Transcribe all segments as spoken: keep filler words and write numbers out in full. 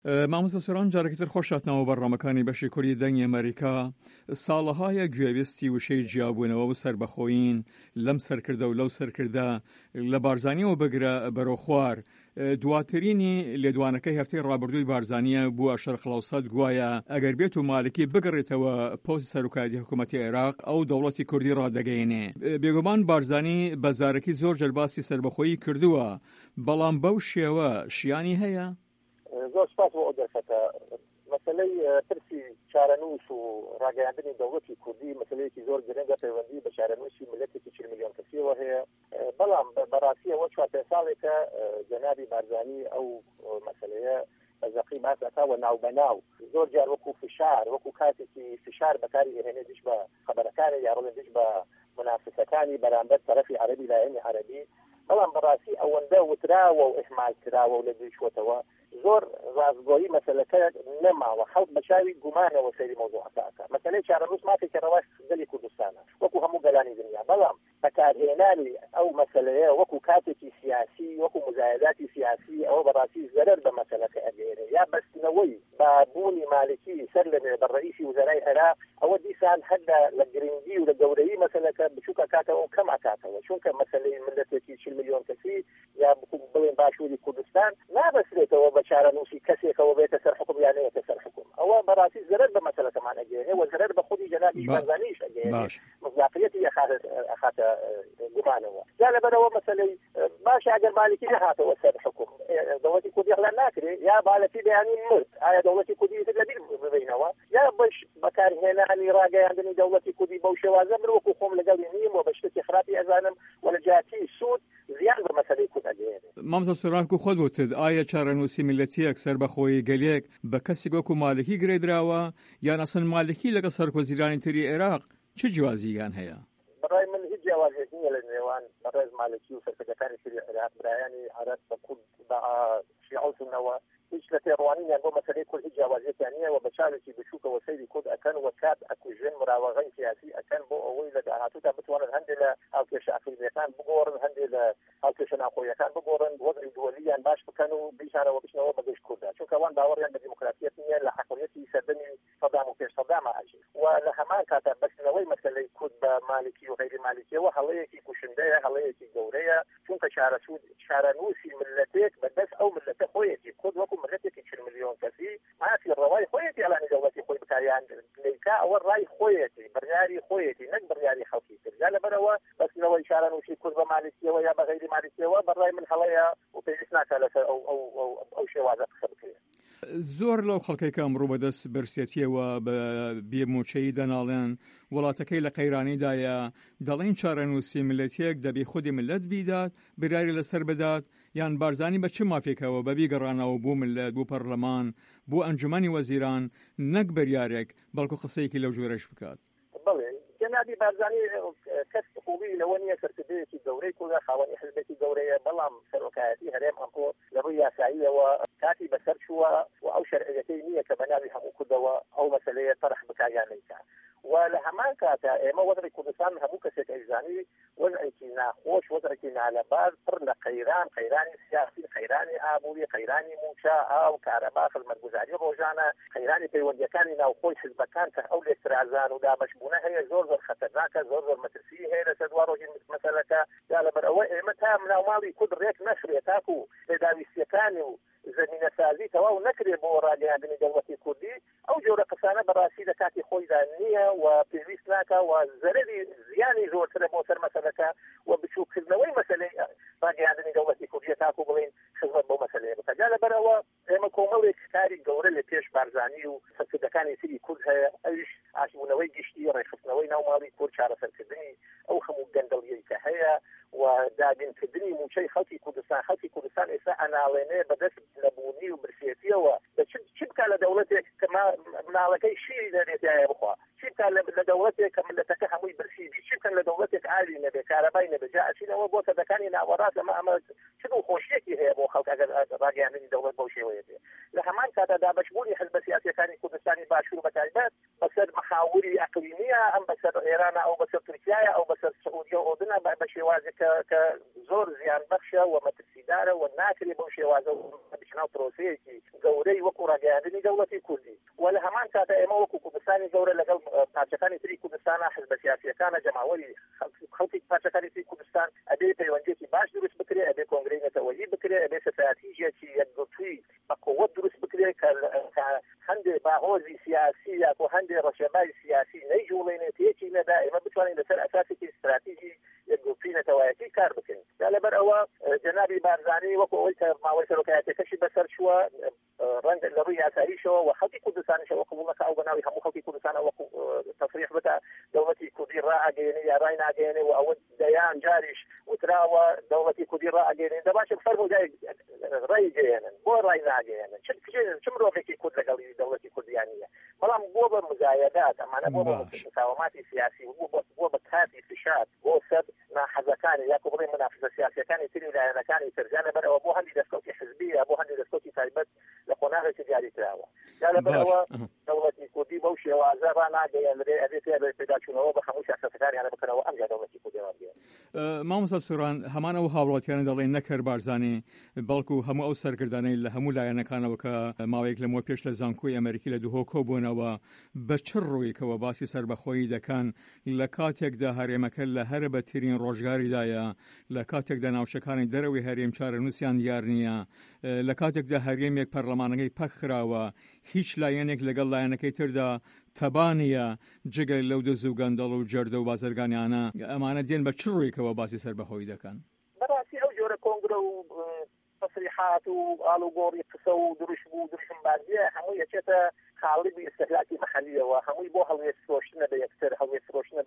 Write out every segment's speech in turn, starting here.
مامۆستا سۆران جارێکی تر خۆش هاتنەوە بەڕامەکانی بەشی کوردی دەنگی ئەمریکا. ساڵەهایە گوێویستی وشەی جیابوونەوە و سربەخۆیین لەم سەرکردە و لەو سەرکردە لە بارزانیەوە بگرە بەرەو خوار. دواترینی لێدوانەکەی هەفتەی ڕابردووی بارزانیە بووە شەرق الأوسەد گوایە ئەگەر بێت و مالکی بگەڕێتەوە پۆستی سەرۆکایەتی حکوومەتی عێراق ئەو دەوڵەتی کوردی ڕادەگەیەنێ. بێگومان بارزانی بەزارێکی زۆر جەرباسی سربەخۆیی کردووە، بەڵام بەو شێوە شیانی هەیە؟ زۆر سپاس بۆ ئەو دەرفەتە. مەسەلەی پرسی چارەنووس و ڕاگەیاندنی دەوڵەتی کوردی مەسەلەیەکی زۆر گرنگە پەیوەندی بە چارەنووسی ملەتێکی چل میلیۆن کەسیەوە هەیە. بەڵام بەڕاستی ئەوە چوار پێنج ساڵێکە جەنابی بارزانی ئەو مەسەلەیە بەزەقی باس ئەکاوە ناوبەناو، زۆر جار وەکو فشار وەکو کاتێکی فشار بەکاری ئێهێنێ دیش بە خەبەرەکانی یا ڕۆڵێن دیش بە منافسەکانی بەرامبەر تەرەفی عەرەبی لایەنی عەرەبی. بەڵام بەڕاستی ئەوەندە وتراوە و ئیحمال کراوە و لە دوی چۆتەوە زۆر ڕازگۆیی مەسەلەکە نەماوە. خەڵک بەچاوی گومانەوە سەیری مەوضوعەکە ئەکا. مەسەلەی چارەنووس مافێکە ڕەواش گەلی کوردستانە وەکو هەموو گەلانی دنیا، بەڵام بەکارهێنانی ئەو مەسەلەیە وەکو کاتێکی سیاسی وەکو مزایداتی سیاسی ئەوە بەڕاستی زەرەر بە مەسەلەکە ئەگەێنێ یا بەستنەوەی بابوونی مالکی سەر لەنوێ بە ڕئیسی وزەرای عێراق ئەوە دیسان هەر لە گرنگی و لە گەورەیی مەسەلەکە بچووکە کاتەوە کەم ئاکاتەوە، چونکە مەسەلەی ملەتێکی چل میلیۆن کەسی یا بڵێن باشووری کوردستان نابەسرێتەوە بە چارەنووسی کەسێکەوە بێتە سەر حکم یان نەیەتە سەر حکم. ئەوە بەڕاستی زەرەر بە مەسەلەکەمان ئەگەێنێ و زەرەر بە خودی جەنابی بارزانیش ئەگەێنێ، مصداقیەتی ئەخاتە گومانەوە. جا لەبەرەوە مەسەلەی باش ئەگەر مالکی نەهاتەوە سەر حکم دەوڵەتی کوردی هەڵا ناکرێت یا بالەتی بەیانی مرد، ئایا دەوڵەتی کوردی تر لەبیر ببینەوە یا بەش بەکارهێنانی ڕاگەیاندنی دەوڵەتی کوردی بەو شێوازە من وەکو خۆم لەگەڵی نیم و بە شتێکی خراپی ئەزانم و لە جاتی سوود زیان بە مەسەلەی کورد ئەگەێنێ. مامۆستا سۆران کو خۆت وتت ئایا چارەنووسی ملەتیەک سەربەخۆیی گەلێک بە کەسێک وەکو مالکی گرێدراوە یان ئەسڵ مالکی لەگەڵ سەرکۆزیرانی تری عێراق چ جیازییان هەیە؟ بەڕای من هیچ جیاوازێک نییە لە نێوان بەڕێز مالکی و سەرکردەکانی تری عێراق برایانی عەرەب بە کورد بە شیعە و سوننەوە هیچ لە تێڕوانینیان بۆ مەسەلەی کورد هیچ جیاوازیەکیان نییە و بە چاوێکی بچووکەوە سەیری کورد ئەکەن و کات ئەکوژێن مراوەغەی سیاسی ئەکەن بۆ ئەوەی لە داهاتوودا بتوانن هەندێک لە هاوکێشە ئەقلیمیەکان بگۆڕن، هەندێک لە هاوکێشە ناوخۆییەکان بگۆڕن، وەزعی دووەلیان باش بکەن و بیشارەوە بچنەوە بە گەشت کوردە، چونکە ئەوان باوەڕیان بە دیموکراتیەت نییە، لە حەقیقەتی سەردەمی سەدام و پێش سەدامە ئاژی و لە هەمان کاتە بەستنەوەی مەسەلەی کورد بە مالکی و غەیری مالکیەوە هەڵەیەکی کوشندەیە، هەڵەیەکی گەورەیە، چونکە چارەنووسی ملەتێک بەدەست ئەو ملەتە خۆیەتی کورد وەکو ملەتێکی چل میلیۆن کەسی مافی ڕەوای خۆیەتی ئەڵانی دەوڵەتی خۆی بکاریان لەیکا ئەوە ڕای خۆیەتی بڕیاری خۆیەتی نەک بڕیاری خەڵکی تر. جا لەبەرەوە بەستنەوەی چارەنووسی کورد بە مالکیەوە یا بە غەیری مالکیەوە بەڕای من هەڵەیە و پێویست ناکات لەسەر ئەو ئەو ئەو شێوازە قسە بکرێت. زۆر لەو خەڵکێک کە ئەمڕۆ بەدەست برسێتیەوە بە بێموچەیی دەناڵێن وڵاتەکەی لە قەیرانیدایە دەڵێن چارەنووسی ملەتێک دەبێ خودی ملت بیدات براری لەسەر بدات یان بارزانی بە چ مافێکەوە بەبی گەڕانەوە بوو ملت بوو پەرلەمان بوو ئەنجومەنی وەزیران نەک بەریارێک بەڵکو قسەیەکی لەو جۆرەش بکات؟ بڵێ جەنابی بارزانی کەس خوبی لەوە نییە سەرکردەیەکی گەورەی کوردە خاوەنی حزبێکی گەورەیە، بەڵام سەرۆکایەتی هەرێم ئەمڕۆ لە ڕووی یاساییەوە کاتی بەسەر چووە و ئەو شەرعیەتەی نییە کە بەناوی هەموو کوردەوە ئەو مەسەلەیە تەرح بکاریان نەیکا و لە هەمان کاتە ئێمە وەزعی کوردستان هەموو کەسێک ئەیزانی وەزعێکی ناخۆش وەزعێکی نالەبار پڕ لە قەیران، قەیرانی سیاسی، قەیرانی ئابووری، قەیرانی موچە، ئاو، کارەبا، خزمەتگوزاری ڕۆژانە، قەیرانی پەیوەندیەکانی ناوخۆی حزبەکان کە ئەو لێسترازان و دابەشبوونە هەیە زۆر زۆر خەتەرناکە، زۆر زۆر مەترسی هەیە لەسەر دوا ڕۆژی مەسەلەکە. جا لەبەرەوە ئێمە تا مناوماڵی کورد ڕێک نەخرێت تاکو پێداویستیەکانی و زمینە سازی تەواو نەکرێ بۆ ڕاگەیاندنی دەوڵەتی کوردی ئەو جۆرە قسانە بەڕاستی لە کاتی خۆیدا نییە و پێویست ناکە و زەرری زیانی زۆرترە بۆ سەر مەسەلەکە و بچووکردنەوەی مەسەلەی ڕاگەیاندنی دەوڵەتی کوردیە تاکو بڵێن خزمەت بۆ مەسەلەیە بکە. جا لەبەرەوە ئێمە کۆمەڵێک کاری گەورە لە پێش بارزانی و سەرکردەکانی تری کورد هەیە، ئەویش ئاشبوونەوەی گشتی ڕێخستنەوەی ناوماڵی کورد، چارەسەرکردنی ئەو هەموو گەندەڵیەی کە هەیە و دابینکردنی موچەی خەڵکی کوردستان. خەڵکی کوردستان ئێستا ئەناڵێنێ بەدەست نەبوونی و برسێتیەوە چ بکات لە دەوڵەتێک کە مناڵەکەی شیری دەرێتایە بخوا، چی بکات لە دەوڵەتێک کە ملەتەکە هەمووی برسیبی، چی بکەن لە دەوڵەتێک ئاوی نەبێ، کارەبای نەبێ. جا ئەچینەوە بۆ سەدەکانی ناوەڕاست ئەمە ئەمە چ خۆشیەکی هەیە بۆ خەڵک ئەگەر ڕاگەیاندنی دەوڵەت بەو شێوەیە بێ. لە هەمان کاتە دابەشبوونی حزبە سیاسیەکانی کوردستانی باشوور بەتایبەت بەسەر مەحاوری ئەقلیمیە، ئەم بەسەر ئێرانە، ئەو بەسەر تورکیایە، ئەو بەسەر سعودیە و ئۆردنە بە شێوازێک کە زۆر زیان بەخشە و مەترسیدارە و ناکرێ بەو شێوازە ناو پرۆسەیەکی گەورەی وەکو ڕاگەیاندنی دەوڵەتی کوردی و لە هەمان کاتە ئێمە وەکو کوردستانی گەورە لەگەڵ پارچەکانی تری کوردستانە حزبە سیاسیەکانە جەماوەری خەڵکی پارچەکانی تری کوردستان ئەبێ پەیوەندیەکی باش دروست بکرێ ئەبێ کۆنگرەی نەتەوەیی بکرێ ئەبێ سەتایەتیژێکی یەکگرتووی بە قووەت دروست بکرێ کە هەندێ باهۆزی سیاسی یا کۆ هەندێ ڕەشەبای سیاسی نەیجوڵێنێ تێکی نەدا ئێمە بتوانین لەسەر ئەساسێکی استراتیژی یەکگرتووی نەتەوەیەتی کار بکەین یا لەبەر ئەوە جەنابی بارزانی وەکو ئەوەی کە ماوەی سەرۆکایەتەکەشی بەسەر چووە ڕەنگە لە ڕووی یاساریشەوە و خەڵکی کوردستانیشەوە قبوڵەکە ئەو بەناوی هەموو خەڵکی کوردستانە وەکو تەفریح بدا دەوڵەتی کوردی ڕائەگەیەنێ یا ڕای ناگەیەنێ و ئەوە دەیان جاریش وتراوە دەوڵەتی کوردی ڕائەگەیەنێ دەباشە فەرموودای ڕای گەیەنن بۆ ڕای ناگەیەنن چ مرۆڤێکی کورد لەگەڵی دەوڵەتی کوردیانیە بەڵام بۆ بە مزایەدات ئەمانە بۆ بە مساوماتی سیاسی بۆ بە کاتی فشار بۆ سەر ناحەزەکانی یا بڵێ منافسە سیاسیەکانی تری لایەنەکانی ترجان لەبەرەوە بۆ هەندی دەستکەوتی حزبی یا بۆ هەندی دەستکەوتی تایبەت لە قۆناغێکی دیاری کراوە یا لەبەرەوە دەوڵەتی کوردی بەو شێوازە ڕناگەیەنرێ ئەبێت پێداچوونەوە بە هەموو سیاسەتەکانیانە بکەنەوە ئەمجا دەوڵەتی کوردی ڕابێت. مامۆستا سووران هەمانەوە هاوڵاتیانە دەڵێن نەکەر بارزانێ بەڵکو هەموو ئەو سەرگردانەی لە هەموو لایەنەکانەوە کە ماوەیەک لەمەوە پێش لە زانکۆی ئەمریکی لە دووهۆ کۆبوونەوە بە چ ڕوویکەوە باسی سربەخۆیی دەکەن لە کاتێکدا هەرێمەکە لە هەرە بەترین ڕۆژگاریدایە لە کاتێکدا ناوچەکانی دەرەوەی هەرێم چارە نووسیان دیار نییە لە کاتێکدا هەرێمێک پەرلەمانەکەی پەک خراوە هیچ لایەنێک لەگەڵ لایەنەکەی تردا تەبانیە جگەل لەو دە زووگەندەڵ و جەردە و بازرگانیانە ئەمانە دێن بە چ ڕوویکەوە باسی سربەخۆیی دەکەن. بەڕاستی ئەو جۆرە کۆنگرە و تەسریحات و ئاڵوگۆڕی قسە و دروشت بوو دروشم بازیە هەموو یەکێتە قاڵبی استهلاکی محلیەوە هەمووی بۆ هەڵوێ فرۆشتنە بە یەکتر هەڵوێ فرۆشتنە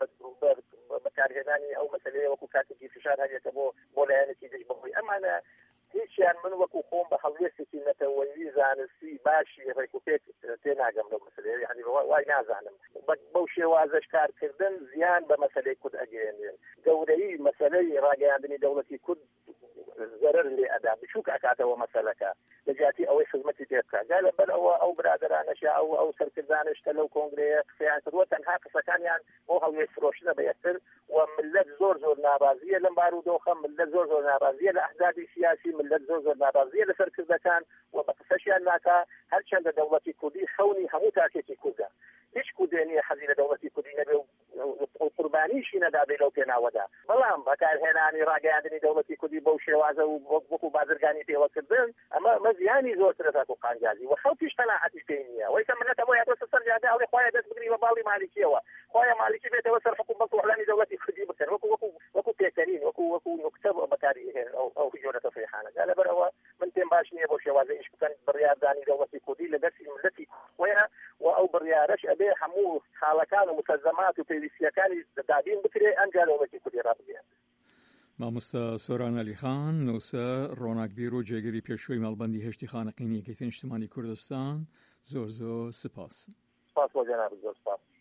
بەکارهێنانی ئەو مەسەلەیە وەکو کاتێکی فشار هەرێتە بۆ بۆ لایەنێکی دژ بەخۆی ئەمانە هیچیان من وەکو خۆم بە هەڵوێستێکی نەتەوەیی زانستی باشی ڕێکوپێک تێناگەم لەو مەسەلەیە یعنی وای نازانم بەو شێوازەش کارکردن زیان بە مەسەلەی کورد ئەگەیەنێن گەورەی مەسەلەی ڕاگەیاندنی دەوڵەتی کورد زەرەر لێ ئەدا بچووک ئەکاتەوە مەسەلەکە لە جیاتی ئەوەی خزمەتی پێ بکات جا لەبەر ئەوە ئەو برادرانەش ئەو ئەو سەرکردانشتە لەو کۆنگرەیە قسەیان کردووە تەنها قسەکانیان بۆ هەڵوێ فرۆشتنە بە یەکتر و ملت زۆر زۆر نابازیە لەم بارودۆخە ملت زۆر زۆر نابازیە لە ئەحزابی سیاسی ملت زۆر زۆر نابازیە لە سەرکردەکان و بە قسەشیان ناکا هەرچەندە دەوڵەتی کوردی خەونی هەموو تاکێکی کوردە هیچ کوردێنیە حەزی لە دەوڵەتی کوردی نەبێ و قوربانیشی نەدابێ لەو پێناوەدا بەڵام بەکارهێنانی ڕاگەیاندنی دەوڵەتی کوردی بەو شێوازە و وەکو بازرگانی پێوەکردن ئەمە ئەمە زیانی زۆرترە تاکو قانجازی و خەڵکیش تەناعەتیش پێی نییە وەی کە منەتەوە یادۆسە سەر جادە ئەڵێ خۆیان دەست بگری بە باڵی مالیکیەوە خۆیان مالیکی بێتەوە سەر حکومەت و ئەعلانی دەوڵەتی کوردی بکەن وەکو وەکو وەکو پێکەنین وەکو وەکو نوکتە بەکارهێن ئەو ئەو جۆرە تەفریحانە جا لەبەرەوە من پێم باش نییە بۆ شێوازە ئیش بکەن بڕیاردانی دەوڵەتی کوردی لە دەستی ملەتی خۆیان و ئەو بڕیارەش ئەبێ هەموو حاڵەکان و مستەلزەمات و پێویستیەکانی دابین بکرێ ئەمجا دەوڵەتی کوردی ڕابگەێن. مامۆستا سۆران عەلیخان نووسەر ڕۆناکبیر و جێگەری پێشوەی مەڵبەندی هێشتی خانەقینی یەکێتی نیشتیمانی کوردستان زۆر زۆر سپاس. سپاس بۆ جەناب زۆر سپاس.